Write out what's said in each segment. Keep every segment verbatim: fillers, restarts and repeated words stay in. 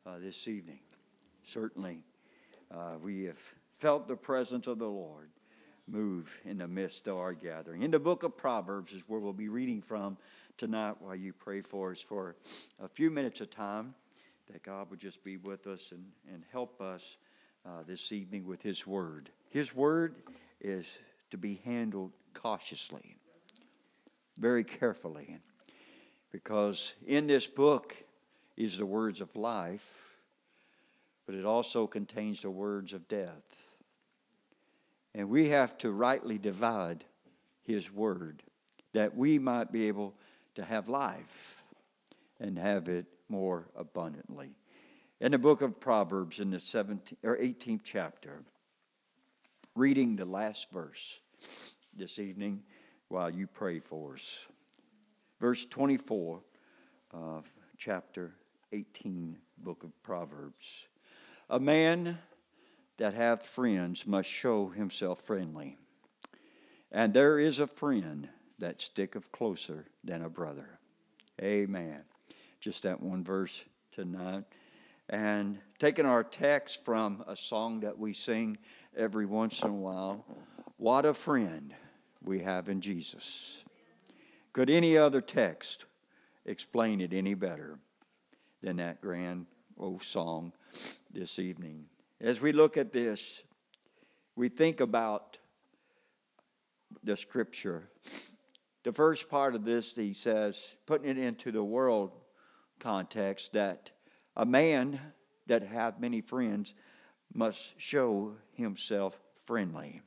uh, this evening. Certainly, uh, we have felt the presence of the Lord move in the midst of our gathering. In the book of Proverbs is where we'll be reading from tonight while you pray for us for a few minutes of time, that God would just be with us and, and help us uh, this evening with His Word. His Word is to be handled cautiously, very carefully, because in this book is the words of life, but it also contains the words of death. And we have to rightly divide His Word, that we might be able to have life and have it more abundantly. In the book of Proverbs, in the seventeenth or eighteenth chapter, reading the last verse this evening while you pray for us. Verse twenty-four of chapter eighteen, book of Proverbs. A man that hath friends must show himself friendly, and there is a friend that sticketh closer than a brother. Amen. Just that one verse tonight. And taking our text from a song that we sing every once in a while, what a friend we have in Jesus. Could any other text explain it any better than that grand old song this evening? As we look at this, we think about the Scripture. The first part of this, he says, putting it into the world context, that a man that hath many friends must show himself friendly.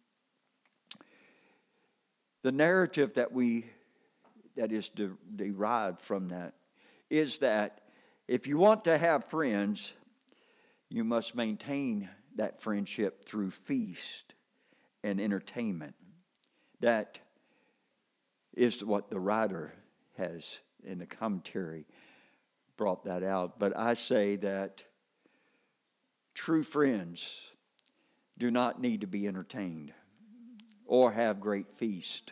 The narrative that we that is de- derived from that is that if you want to have friends, you must maintain that friendship through feast and entertainment. That is what the writer has in the commentary brought that out. But I say that true friends do not need to be entertained or have great feast.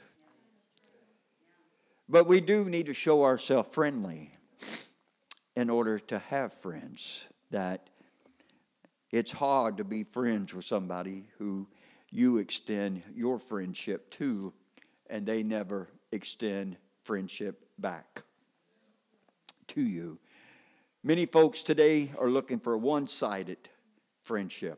But we do need to show ourselves friendly in order to have friends. That it's hard to be friends with somebody who you extend your friendship to, and they never extend friendship back to you. Many folks today are looking for a one-sided friendship.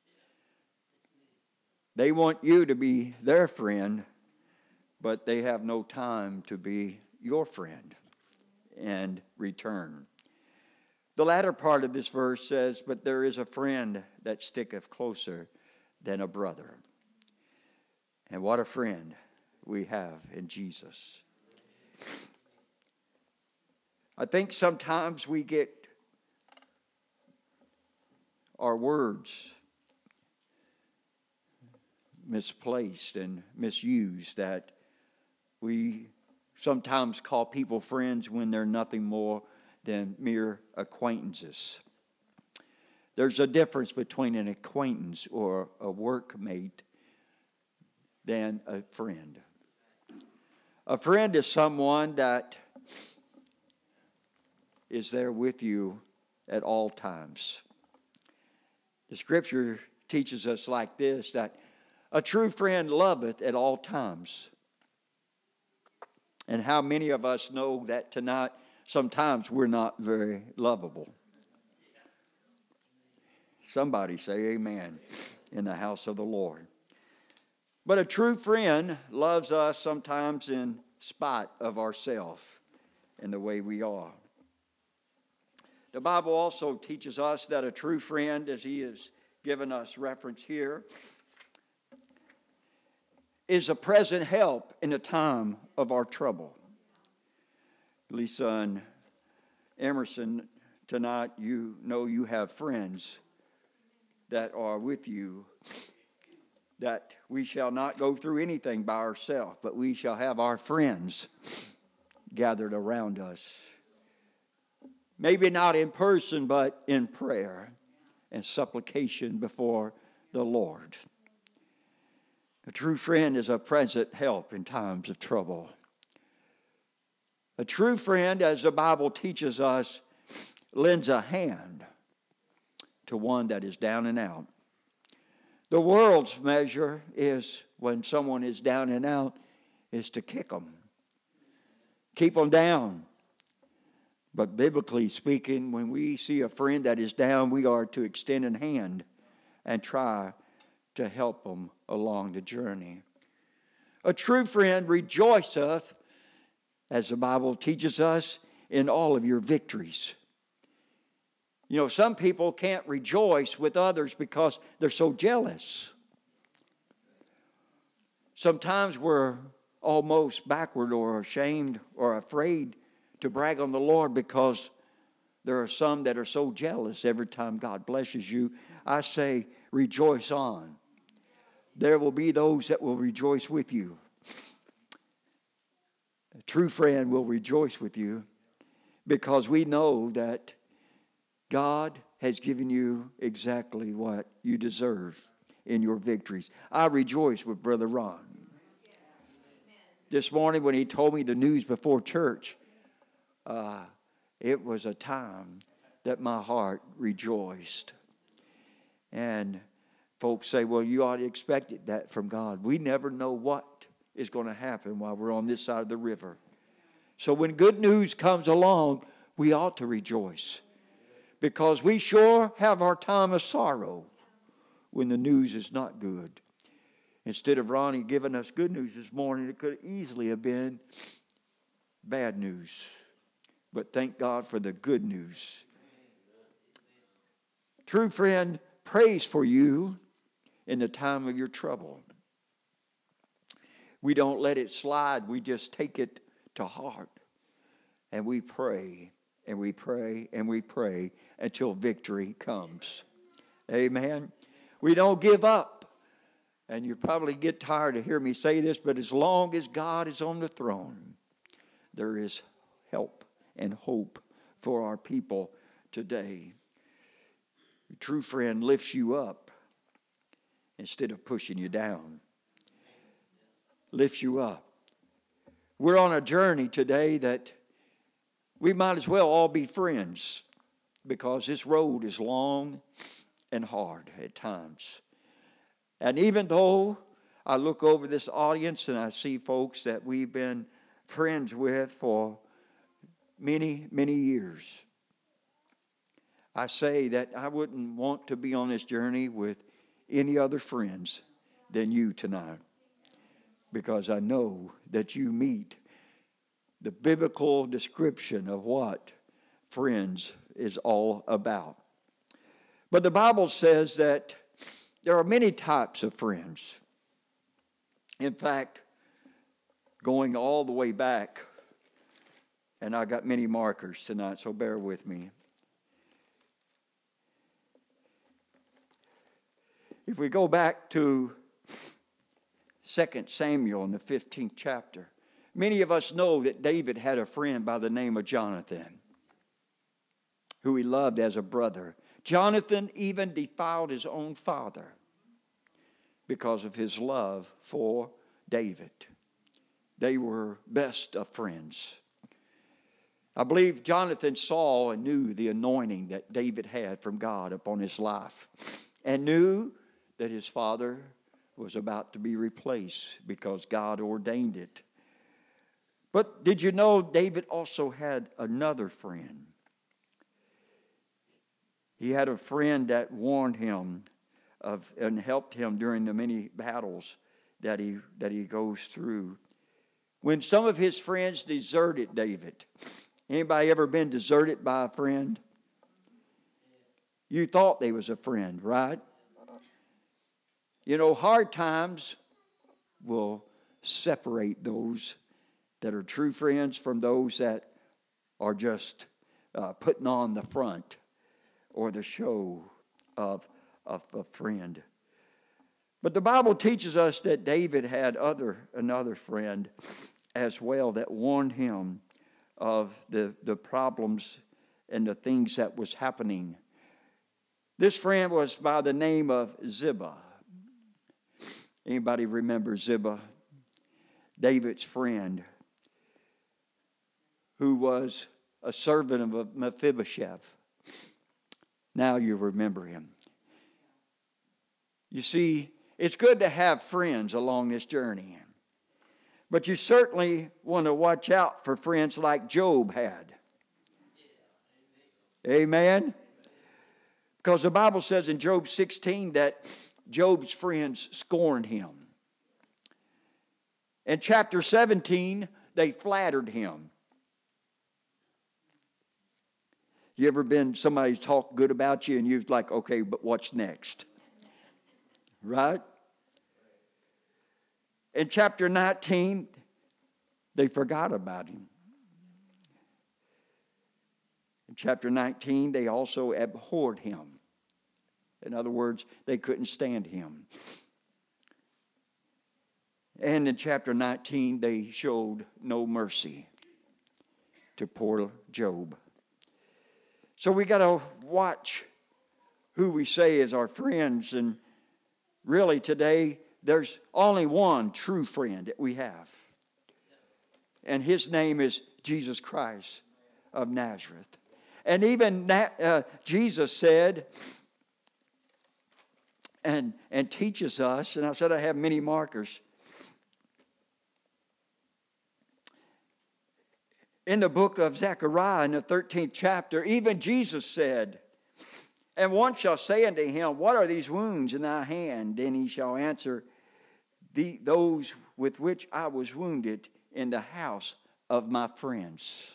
They want you to be their friend, but they have no time to be your friend and return. The latter part of this verse says, but there is a friend that sticketh closer than a brother. And what a friend we have in Jesus. I think sometimes we get our words misplaced and misused, that we sometimes call people friends when they're nothing more than mere acquaintances. There's a difference between an acquaintance or a workmate than a friend. A friend is someone that is there with you at all times. The Scripture teaches us like this, that a true friend loveth at all times. And how many of us know that tonight sometimes we're not very lovable? Somebody say amen in the house of the Lord. But a true friend loves us sometimes in spite of ourselves and the way we are. The Bible also teaches us that a true friend, as he has given us reference here, is a present help in the time of our trouble. Lisa and Emerson, tonight you know you have friends that are with you, that we shall not go through anything by ourselves, but we shall have our friends gathered around us. Maybe not in person, but in prayer and supplication before the Lord. A true friend is a present help in times of trouble. A true friend, as the Bible teaches us, lends a hand to one that is down and out. The world's measure is, when someone is down and out, is to kick them, keep them down. But biblically speaking, when we see a friend that is down, we are to extend a hand and try to help them along the journey. A true friend rejoiceth, as the Bible teaches us, in all of your victories. You know, some people can't rejoice with others because they're so jealous. Sometimes we're almost backward or ashamed or afraid to brag on the Lord because there are some that are so jealous every time God blesses you. I say, rejoice on. There will be those that will rejoice with you. A true friend will rejoice with you because we know that God has given you exactly what you deserve in your victories. I rejoice with Brother Ron. This morning when he told me the news before church, uh, it was a time that my heart rejoiced. And folks say, well, you ought to expect that from God. We never know what is going to happen while we're on this side of the river. So when good news comes along, we ought to rejoice. Because we sure have our time of sorrow when the news is not good. Instead of Ronnie giving us good news this morning, it could easily have been bad news. But thank God for the good news. True friend prays for you in the time of your trouble. We don't let it slide. We just take it to heart. And we pray, and we pray, and we pray until victory comes. Amen. We don't give up. And you probably get tired of hearing me say this, but as long as God is on the throne, there is help and hope for our people today. A true friend lifts you up instead of pushing you down. Lifts you up. We're on a journey today that we might as well all be friends because this road is long and hard at times. And even though I look over this audience and I see folks that we've been friends with for many, many years, I say that I wouldn't want to be on this journey with any other friends than you tonight, because I know that you meet the biblical description of what friends is all about. But the Bible says that there are many types of friends. In fact, going all the way back, and I got many markers tonight, so bear with me. If we go back to Second Samuel in the fifteenth chapter, many of us know that David had a friend by the name of Jonathan, who he loved as a brother. Jonathan even defiled his own father because of his love for David. They were best of friends. I believe Jonathan saw and knew the anointing that David had from God upon his life, and knew that his father was about to be replaced because God ordained it. But did you know David also had another friend? He had a friend that warned him of and helped him during the many battles that he that he goes through. When some of his friends deserted David. Anybody ever been deserted by a friend? You thought they was a friend, right? You know, hard times will separate those that are true friends from those that are just uh, putting on the front or the show of, of a friend. But the Bible teaches us that David had other another friend as well that warned him of the, the problems and the things that was happening. This friend was by the name of Ziba. Anybody remember Ziba? David's friend, who was a servant of Mephibosheth. now you remember him. You see, it's good to have friends along this journey. But you certainly want to watch out for friends like Job had. Amen? Because the Bible says in Job sixteen that Job's friends scorned him. In chapter seventeen, they flattered him. You ever been somebody's talked good about you and you're like, okay, but what's next? Right? In chapter nineteen, they forgot about him. In chapter nineteen, they also abhorred him. In other words, they couldn't stand him. And in chapter nineteen, they showed no mercy to poor Job. So we got to watch who we say is our friends. And really today, there's only one true friend that we have. And his name is Jesus Christ of Nazareth. And even uh, Jesus said and, and teaches us, and I said I have many markers. In the book of Zechariah, in the thirteenth chapter, even Jesus said, and one shall say unto him, what are these wounds in thy hand? And he shall answer, the, those with which I was wounded in the house of my friends.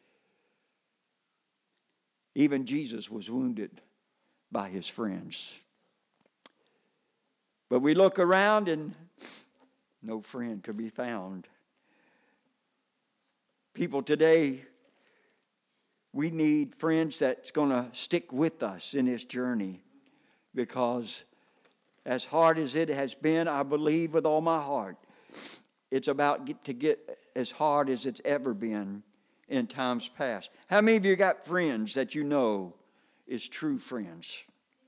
Even Jesus was wounded by his friends. But we look around and no friend could be found. People today, we need friends that's going to stick with us in this journey, because as hard as it has been, I believe with all my heart, it's about get to get as hard as it's ever been in times past. How many of you got friends that you know is true friends?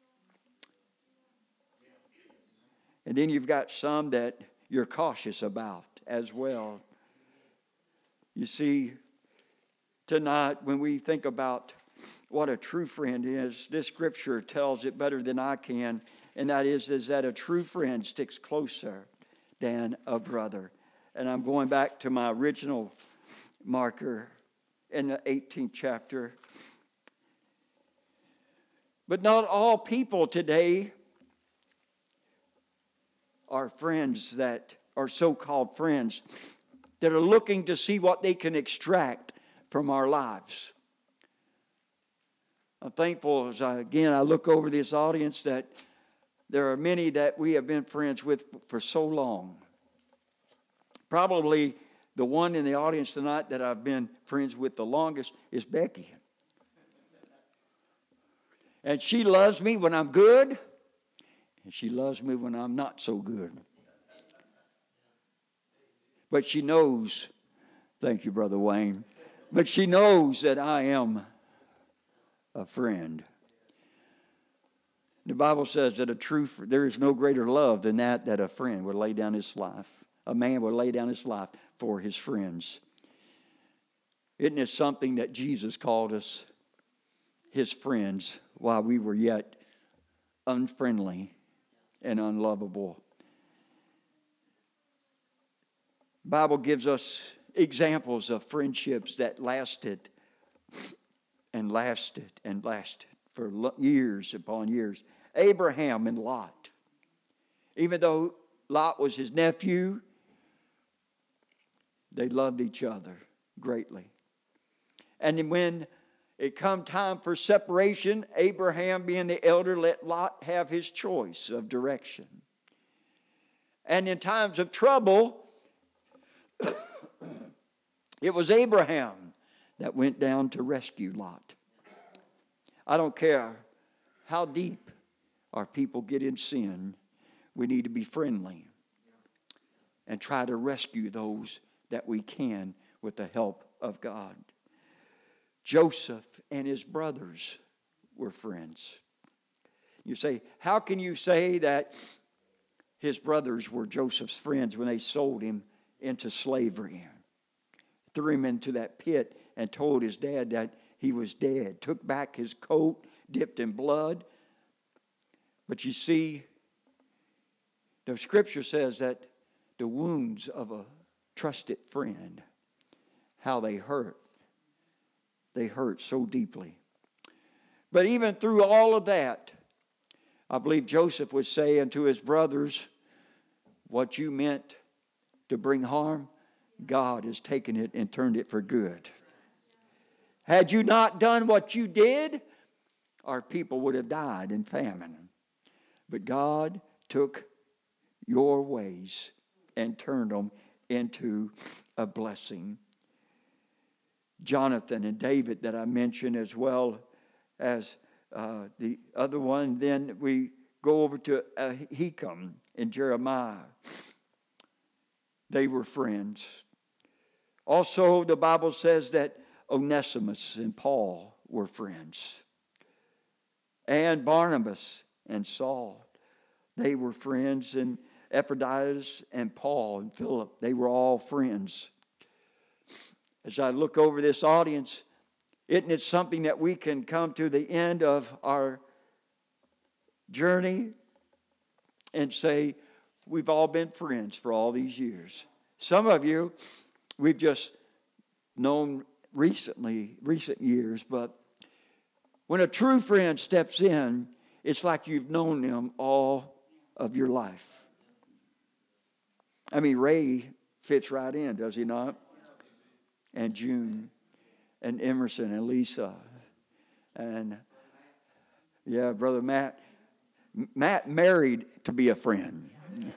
And then you've got some that you're cautious about as well. You see, tonight when we think about what a true friend is, this scripture tells it better than I can, and that is, is that a true friend sticks closer than a brother. And I'm going back to my original marker in the eighteenth chapter. But not all people today are friends that are so-called friends that are looking to see what they can extract from our lives. I'm thankful as I, again, I look over this audience that there are many that we have been friends with for so long. Probably the one in the audience tonight that I've been friends with the longest is Becky. And she loves me when I'm good, and she loves me when I'm not so good. But she knows, thank you, Brother Wayne, but she knows that I am a friend. The Bible says that a true, there is no greater love than that, that a friend would lay down his life. A man would lay down his life for his friends. Isn't it something that Jesus called us his friends while we were yet unfriendly and unlovable? The Bible gives us examples of friendships that lasted and lasted and lasted for years upon years. Abraham and Lot. Even though Lot was his nephew, they loved each other greatly. And then when it come time for separation, Abraham being the elder let Lot have his choice of direction. And in times of trouble, it was Abraham that went down to rescue Lot. I don't care how deep our people get in sin, we need to be friendly and try to rescue those that we can with the help of God. Joseph and his brothers were friends. You say, how can you say that his brothers were Joseph's friends when they sold him into slavery? Threw him into that pit and told his dad that he was dead. Took back his coat, dipped in blood. But you see, the Scripture says that the wounds of a trusted friend, how they hurt. They hurt so deeply. But even through all of that, I believe Joseph would say unto his brothers, what you meant to bring harm, God has taken it and turned it for good. Had you not done what you did, our people would have died in famine. But God took your ways and turned them into a blessing. Jonathan and David that I mentioned, as well as uh, the other one. Then we go over to Ahikam and Jeremiah. They were friends. Also, the Bible says that Onesimus and Paul were friends. And Barnabas and Saul, they were friends. And Epaphroditus and Paul and Philip, they were all friends. As I look over this audience, isn't it something that we can come to the end of our journey and say, we've all been friends for all these years. Some of you, we've just known recently, recent years, but when a true friend steps in, it's like you've known them all of your life. I mean, Ray fits right in, does he not? And June, and Emerson, and Lisa, and yeah, Brother Matt. Matt married to be a friend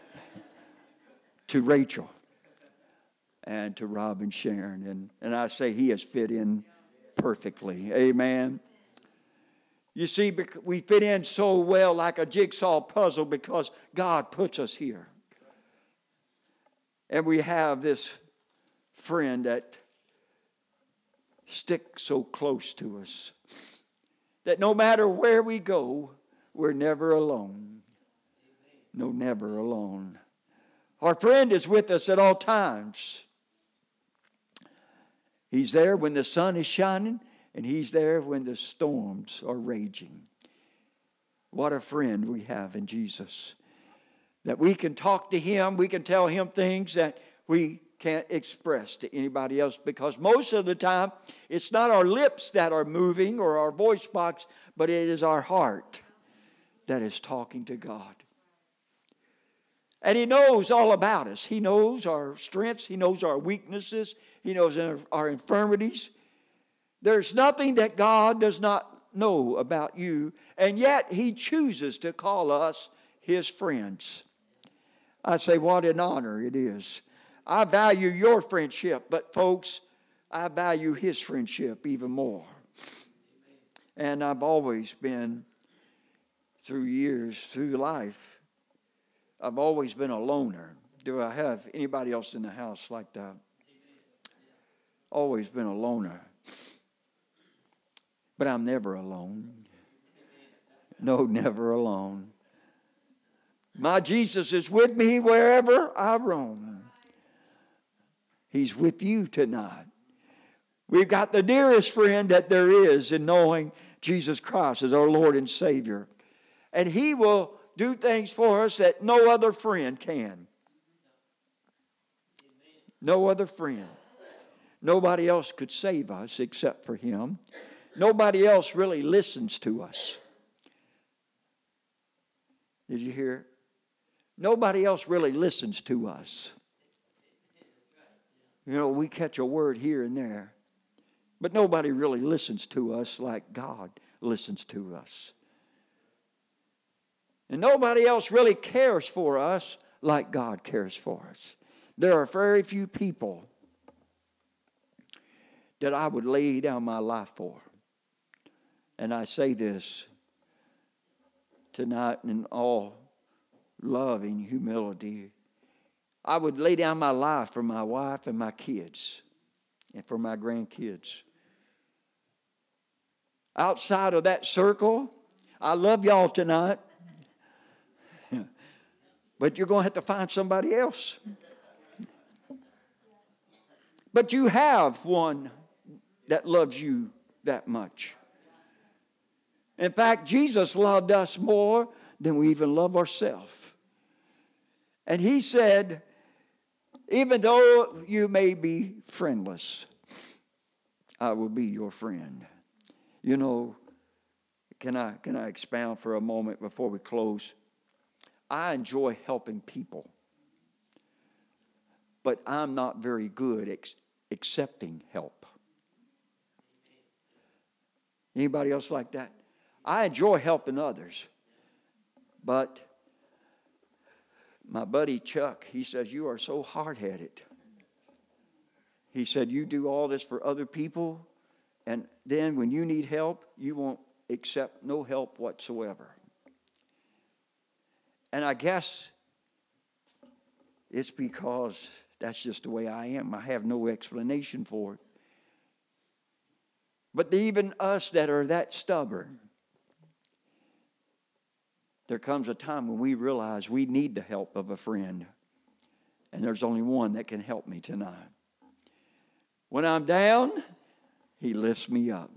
to Rachel and to Rob and Sharon, and, and I say he has fit in perfectly. Amen. You see, we fit in so well like a jigsaw puzzle because God puts us here. And we have this friend that sticks so close to us that no matter where we go, we're never alone. No, never alone. Our friend is with us at all times. He's there when the sun is shining, and He's there when the storms are raging. What a friend we have in Jesus. That we can talk to Him, we can tell Him things that we can't express to anybody else, because most of the time it's not our lips that are moving or our voice box, but it is our heart that is talking to God. And He knows all about us. He knows our strengths. He knows our weaknesses. He knows our infirmities. There's nothing that God does not know about you, and yet He chooses to call us His friends. I say, what an honor it is. I value your friendship, but folks, I value His friendship even more. And I've always been, through years, through life, I've always been a loner. Do I have anybody else in the house like that? Always been a loner. But I'm never alone. No, never alone. My Jesus is with me wherever I roam. He's with you tonight. We've got the dearest friend that there is in knowing Jesus Christ as our Lord and Savior. And He will do things for us that no other friend can. No other friend. Nobody else could save us except for Him. Nobody else really listens to us. Did you hear? Nobody else really listens to us. You know, we catch a word here and there, but nobody really listens to us like God listens to us. And nobody else really cares for us like God cares for us. There are very few people that I would lay down my life for. And I say this tonight in all loving humility. I would lay down my life for my wife and my kids and for my grandkids. Outside of that circle, I love y'all tonight. But you're going to have to find somebody else. But you have one that loves you that much. In fact, Jesus loved us more than we even love ourselves. And he said, even though you may be friendless, I will be your friend. You know, can I, can I expound for a moment before we close? I enjoy helping people, but I'm not very good at accepting help. Anybody else like that? I enjoy helping others, but my buddy Chuck, he says, you are so hard-headed. He said, you do all this for other people, and then when you need help, you won't accept no help whatsoever. And I guess it's because that's just the way I am. I have no explanation for it. But even us that are that stubborn, there comes a time when we realize we need the help of a friend. And there's only one that can help me tonight. When I'm down, he lifts me up.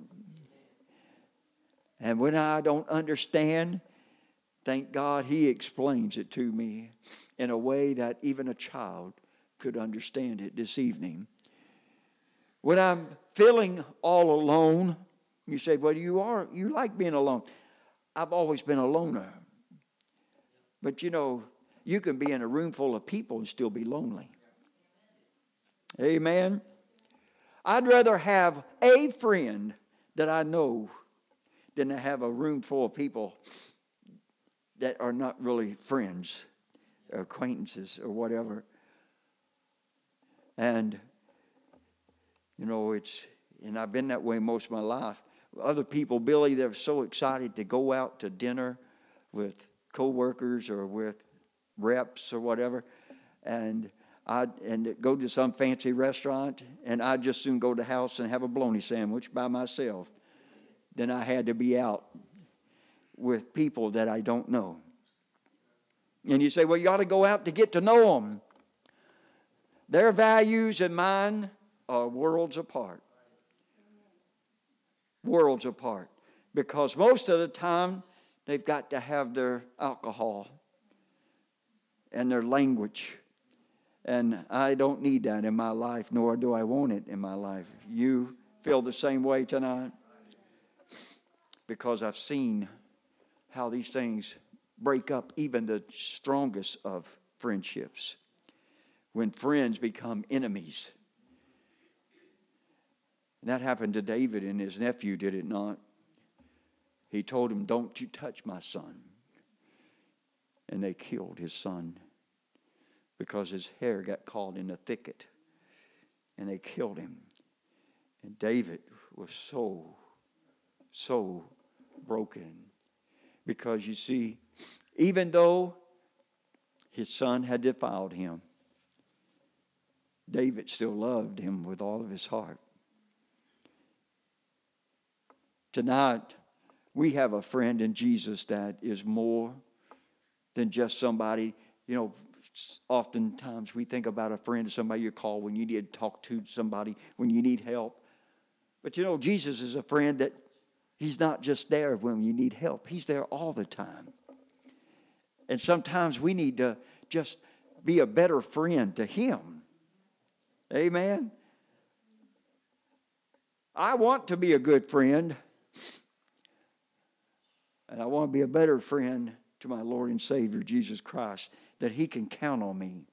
And when I don't understand, thank God he explains it to me in a way that even a child could understand it this evening. When I'm feeling all alone, you say, well, you are, you like being alone. I've always been a loner. But you know, you can be in a room full of people and still be lonely. Amen. I'd rather have a friend that I know than to have a room full of people that are not really friends, acquaintances, or whatever. And, you know, it's, and I've been that way most of my life. Other people, Billy, they're so excited to go out to dinner with co-workers or with reps or whatever, and I and go to some fancy restaurant, and I'd just soon go to the house and have a bologna sandwich by myself than I had to be out with people that I don't know. And you say, well, you ought to go out to get to know them. Their values and mine are worlds apart. Worlds apart. Because most of the time, they've got to have their alcohol and their language. And I don't need that in my life, nor do I want it in my life. You feel the same way tonight? Because I've seen how these things break up even the strongest of friendships. When friends become enemies. And that happened to David and his nephew, did it not? He told him, don't you touch my son. And they killed his son because his hair got caught in a thicket. And they killed him. And David was so, so broken. Because you see, even though his son had defiled him, David still loved him with all of his heart. Tonight, we have a friend in Jesus that is more than just somebody. You know, oftentimes we think about a friend as somebody you call when you need to talk to somebody, when you need help. But you know, Jesus is a friend that he's not just there when you need help. He's there all the time. And sometimes we need to just be a better friend to him. Amen. I want to be a good friend. And I want to be a better friend to my Lord and Savior, Jesus Christ, that he can count on me.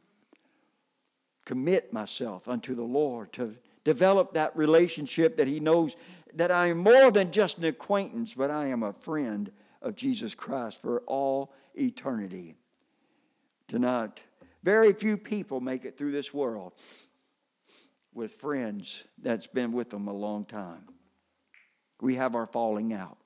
Commit myself unto the Lord to develop that relationship that he knows that I am more than just an acquaintance, but I am a friend of Jesus Christ for all eternity. Tonight, very few people make it through this world with friends that's been with them a long time. We have our falling out.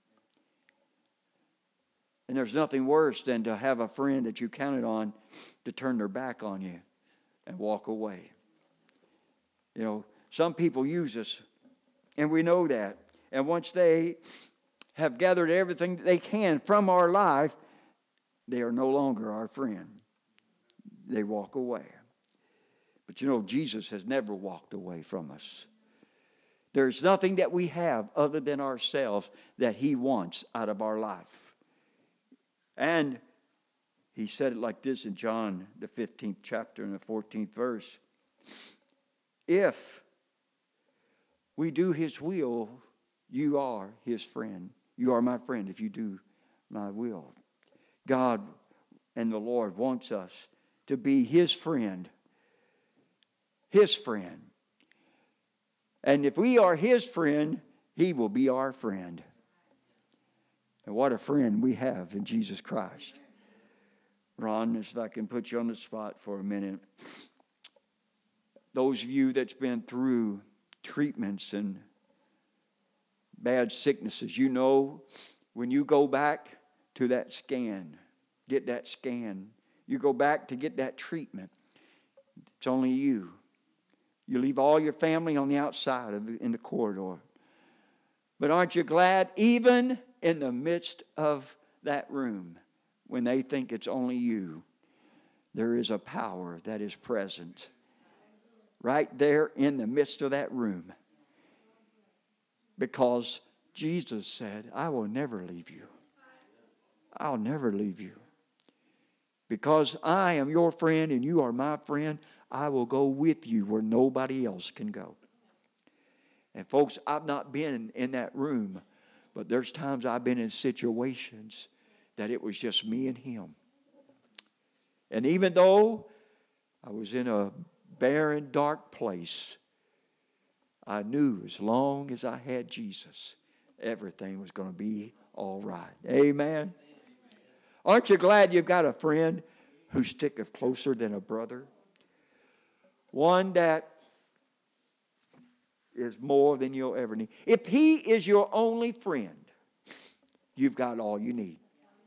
And there's nothing worse than to have a friend that you counted on to turn their back on you and walk away. You know, some people use us, and we know that. And once they have gathered everything they can from our life, they are no longer our friend. They walk away. But you know, Jesus has never walked away from us. There's nothing that we have other than ourselves that He wants out of our life. And He said it like this in John, the fifteenth chapter and the fourteenth verse. If we do His will, you are His friend. You are my friend if you do my will. God and the Lord wants us to be His friend. His friend. And if we are His friend, He will be our friend. And what a friend we have in Jesus Christ. Ron, if I can put you on the spot for a minute. Those of you that's been through treatments and bad sicknesses, you know when you go back to that scan, get that scan, you go back to get that treatment, it's only you. You leave all your family on the outside of the, in the corridor. But aren't you glad even in the midst of that room, when they think it's only you, there is a power that is present right there in the midst of that room. Because Jesus said, I will never leave you. I'll never leave you. Because I am your friend and you are my friend, I will go with you where nobody else can go. And folks, I've not been in that room, but there's times I've been in situations that it was just me and Him. And even though I was in a barren, dark place, I knew as long as I had Jesus, everything was going to be all right. Amen. Aren't you glad you've got a friend who sticketh closer than a brother? One that is more than you'll ever need. If He is your only friend, you've got all you need.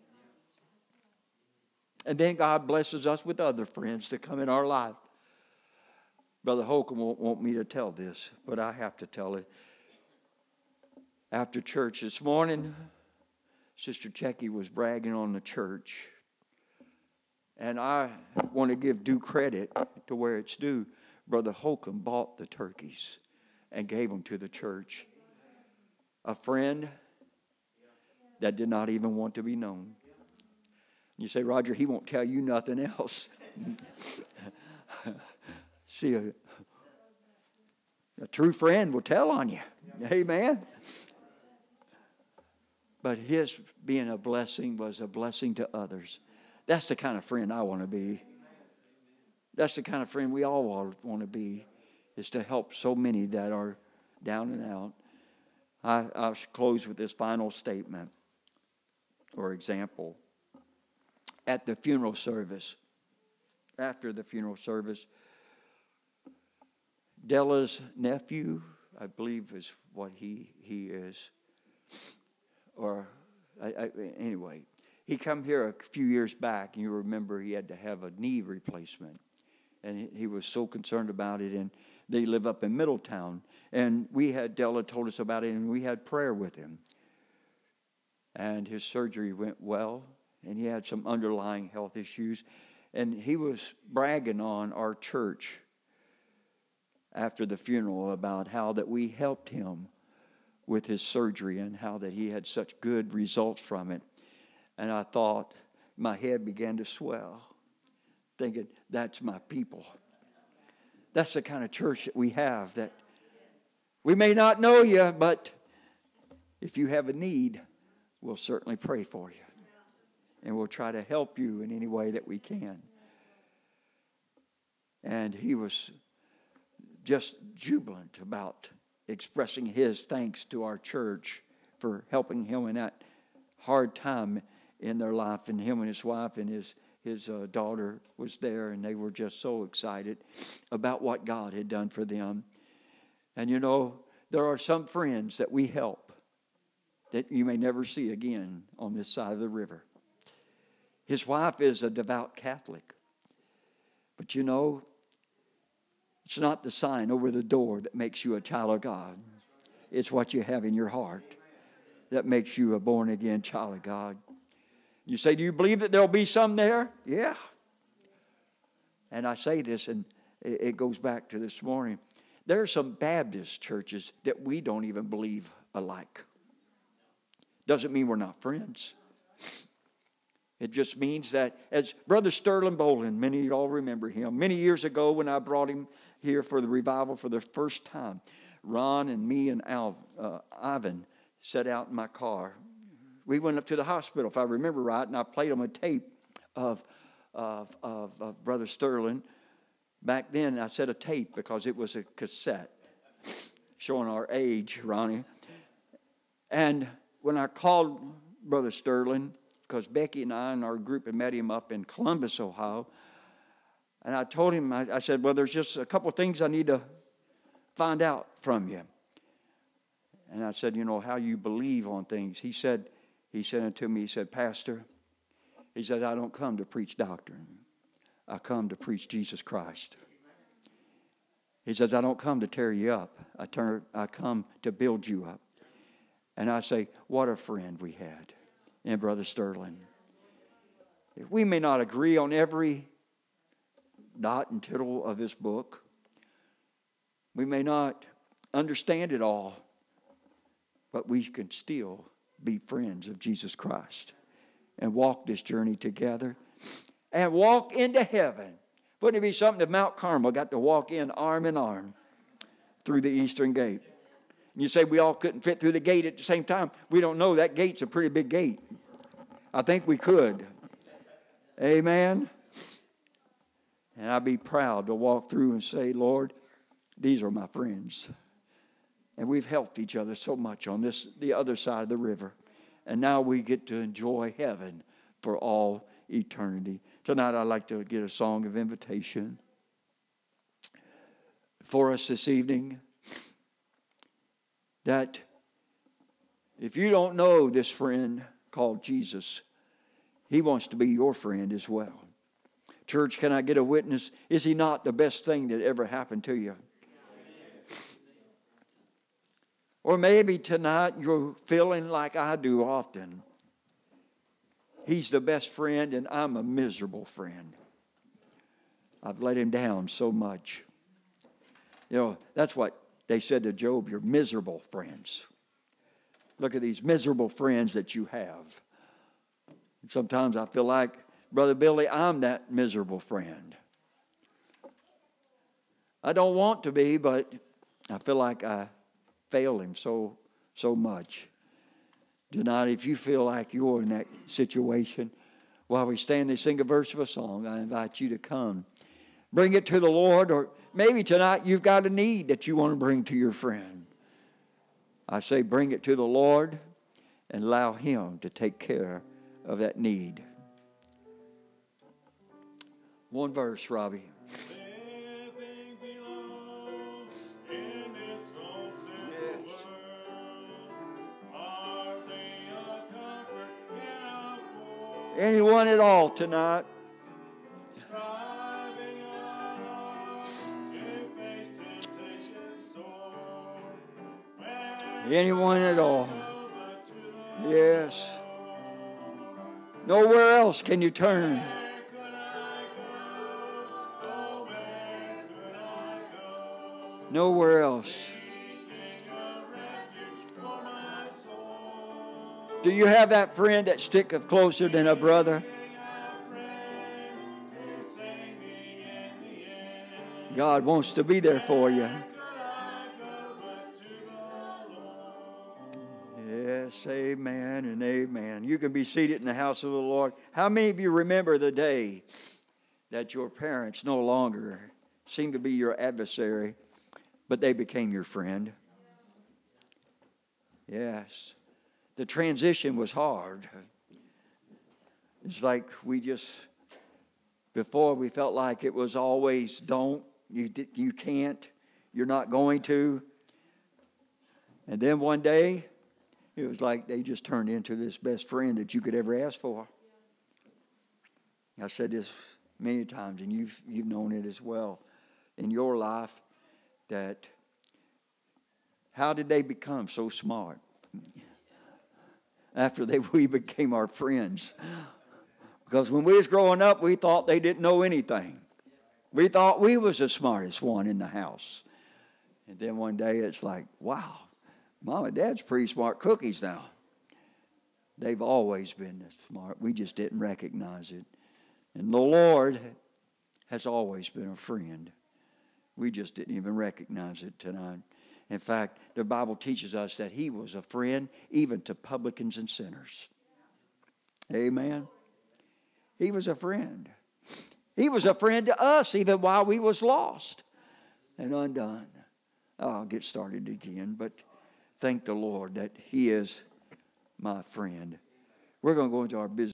And then God blesses us with other friends to come in our life. Brother Holcomb won't want me to tell this, but I have to tell it. After church this morning, Sister Checky was bragging on the church. And I want to give due credit to where it's due. Brother Holcomb bought the turkeys and gave them to the church. A friend that did not even want to be known. You say, Roger, he won't tell you nothing else. See, a, a true friend will tell on you. Amen. But his being a blessing was a blessing to others. That's the kind of friend I want to be. That's the kind of friend we all want to be, is to help so many that are down and out. I, I'll close with this final statement or example. At the funeral service, after the funeral service, Della's nephew, I believe is what he he is, or I, I, anyway, he come here a few years back, and you remember he had to have a knee replacement, and he, he was so concerned about it. And they live up in Middletown, and we had Della told us about it, and we had prayer with him, and his surgery went well. And he had some underlying health issues. And he was bragging on our church after the funeral about how that we helped him with his surgery and how that he had such good results from it. And I thought, my head began to swell, thinking, that's my people. That's the kind of church that we have, that we may not know you, but if you have a need, we'll certainly pray for you. And we'll try to help you in any way that we can. And he was just jubilant about expressing his thanks to our church for helping him in that hard time in their life. And him and his wife and his, his uh, daughter was there, and they were just so excited about what God had done for them. And you know, there are some friends that we help that you may never see again on this side of the river. His wife is a devout Catholic. But you know, it's not the sign over the door that makes you a child of God. It's what you have in your heart that makes you a born-again child of God. You say, do you believe that there'll be some there? Yeah. And I say this, and it goes back to this morning. There are some Baptist churches that we don't even believe alike. Doesn't mean we're not friends. It just means that, as Brother Sterling Bolin, many of you all remember him, many years ago when I brought him here for the revival for the first time, Ron and me and Al, uh, Ivan sat out in my car. We went up to the hospital, if I remember right, and I played them a tape of, of, of, of Brother Sterling. Back then, I said a tape because it was a cassette showing our age, Ronnie. And when I called Brother Sterling, because Becky and I and our group had met him up in Columbus, Ohio, and I told him, I, I said, well, there's just a couple of things I need to find out from you. And I said, you know, how you believe on things. He said, he said it to me, he said, Pastor, he said, I don't come to preach doctrine. I come to preach Jesus Christ. He says, I don't come to tear you up. I, turn, I come to build you up. And I say, what a friend we had in Brother Sterling. We may not agree on every dot and tittle of this book. We may not understand it all, but we can still be friends of Jesus Christ and walk this journey together and walk into heaven. Wouldn't it be something if Mount Carmel got to walk in arm in arm through the eastern gate? And you say we all couldn't fit through the gate at the same time. We don't know. That gate's a pretty big gate. I think we could. Amen. And I'd be proud to walk through and say, Lord, these are my friends. And we've helped each other so much on this, the other side of the river. And now we get to enjoy heaven for all eternity. Tonight I'd like to get a song of invitation for us this evening. That if you don't know this friend called Jesus, He wants to be your friend as well. Church, can I get a witness? Is He not the best thing that ever happened to you? Or maybe tonight you're feeling like I do often. He's the best friend and I'm a miserable friend. I've let Him down so much. You know, that's what they said to Job, you're miserable friends. Look at these miserable friends that you have. And sometimes I feel like, Brother Billy, I'm that miserable friend. I don't want to be, but I feel like I fail Him so, so much. Tonight, if you feel like you're in that situation, while we stand and sing a verse of a song, I invite you to come. Bring it to the Lord, or maybe tonight you've got a need that you want to bring to your friend. I say bring it to the Lord and allow Him to take care of that need. One verse, Robbie. Anyone at all tonight? Anyone at all? Yes. Nowhere else can you turn. Nowhere else. Do you have that friend that sticketh closer than a brother? God wants to be there for you. Yes, amen and amen. You can be seated in the house of the Lord. How many of you remember the day that your parents no longer seemed to be your adversary, but they became your friend? Yes. The transition was hard. It's like we just, before we felt like it was always don't, you, you can't, you're not going to. And then one day, it was like they just turned into this best friend that you could ever ask for. I said this many times, and you've, you've known it as well in your life, that how did they become so smart? After they we became our friends. Because when we was growing up, we thought they didn't know anything. We thought we was the smartest one in the house. And then one day it's like, wow, Mom and Dad's pretty smart cookies now. They've always been this smart. We just didn't recognize it. And the Lord has always been a friend. We just didn't even recognize it tonight. In fact, the Bible teaches us that He was a friend even to publicans and sinners. Amen. He was a friend. He was a friend to us even while we was lost and undone. I'll get started again, but thank the Lord that He is my friend. We're going to go into our business.